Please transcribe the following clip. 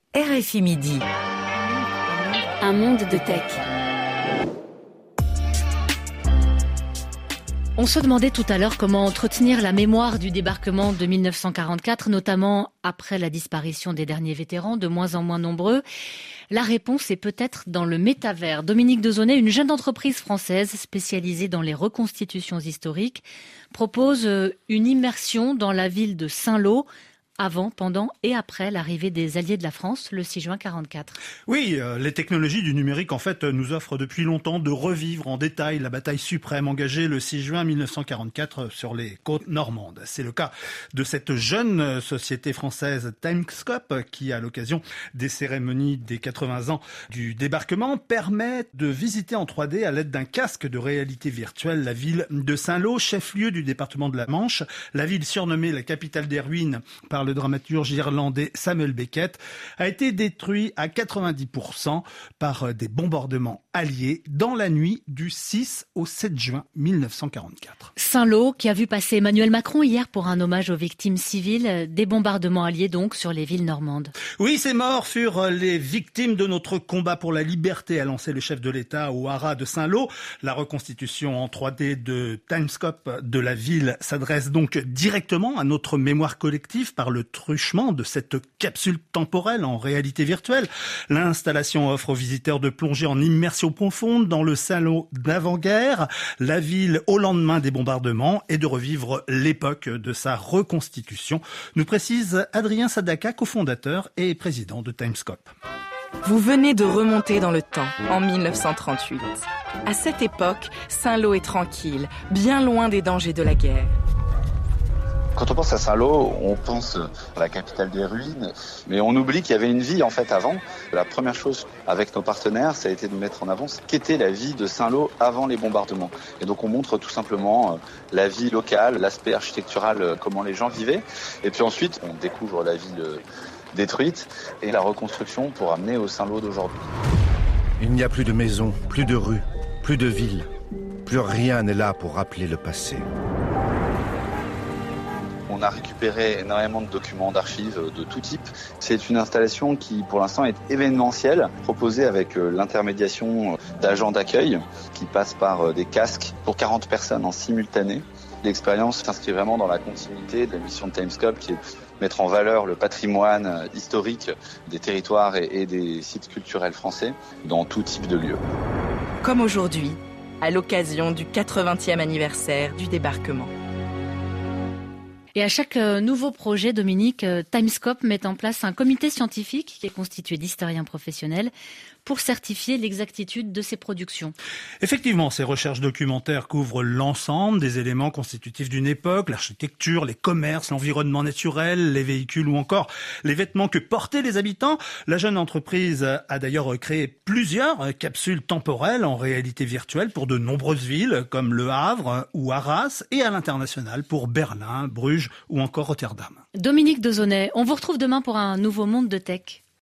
RFI Midi. Un monde de tech. On se demandait tout à l'heure comment entretenir la mémoire du débarquement de 1944, notamment après la disparition des derniers vétérans, de moins en moins nombreux. La réponse est peut-être dans le métavers. Dominique Dezonnet, une jeune entreprise française spécialisée dans les reconstitutions historiques, propose une immersion dans la ville de Saint-Lô, avant, pendant et après l'arrivée des Alliés de la France, le 6 juin 1944. Oui, les technologies du numérique, en fait, nous offrent depuis longtemps de revivre en détail la bataille suprême engagée le 6 juin 1944 sur les côtes normandes. C'est le cas de cette jeune société française Timescope qui, à l'occasion des cérémonies des 80 ans du débarquement, permet de visiter en 3D à l'aide d'un casque de réalité virtuelle la ville de Saint-Lô, chef-lieu du département de la Manche. La ville surnommée la capitale des ruines par le dramaturge irlandais Samuel Beckett, a été détruit à 90% par des bombardements alliés dans la nuit du 6 au 7 juin 1944. Saint-Lô, qui a vu passer Emmanuel Macron hier pour un hommage aux victimes civiles des bombardements alliés donc sur les villes normandes. Oui, ces morts furent les victimes de notre combat pour la liberté, a lancé le chef de l'État au haras de Saint-Lô. La reconstitution en 3D de Timescope de la ville s'adresse donc directement à notre mémoire collective par le truchement de cette capsule temporelle en réalité virtuelle. L'installation offre aux visiteurs de plonger en immersion profonde dans le Saint-Lô d'avant-guerre, la ville au lendemain des bombardements et de revivre l'époque de sa reconstitution, nous précise Adrien Sadaka, cofondateur et président de Timescope. Vous venez de remonter dans le temps, en 1938. À cette époque, Saint-Lô est tranquille, bien loin des dangers de la guerre. Quand on pense à Saint-Lô, on pense à la capitale des ruines, mais on oublie qu'il y avait une vie en fait avant. La première chose avec nos partenaires, ça a été de mettre en avant ce qu'était la vie de Saint-Lô avant les bombardements. Et donc on montre tout simplement la vie locale, l'aspect architectural, comment les gens vivaient. Et puis ensuite, on découvre la ville détruite et la reconstruction pour amener au Saint-Lô d'aujourd'hui. Il n'y a plus de maisons, plus de rues, plus de villes. Plus rien n'est là pour rappeler le passé. On a récupéré énormément de documents d'archives de tout type. C'est une installation qui, pour l'instant, est événementielle, proposée avec l'intermédiation d'agents d'accueil qui passent par des casques pour 40 personnes en simultané. L'expérience s'inscrit vraiment dans la continuité de la mission de Timescope qui est de mettre en valeur le patrimoine historique des territoires et des sites culturels français dans tout type de lieux. Comme aujourd'hui, à l'occasion du 80e anniversaire du débarquement. Et à chaque nouveau projet, Dominique, Timescope met en place un comité scientifique qui est constitué d'historiens professionnels pour certifier l'exactitude de ses productions. Effectivement, ces recherches documentaires couvrent l'ensemble des éléments constitutifs d'une époque, l'architecture, les commerces, l'environnement naturel, les véhicules ou encore les vêtements que portaient les habitants. La jeune entreprise a d'ailleurs créé plusieurs capsules temporelles en réalité virtuelle pour de nombreuses villes comme Le Havre ou Arras et à l'international pour Berlin, Bruges ou encore Rotterdam. Dominique Dezonnet, on vous retrouve demain pour un nouveau monde de tech.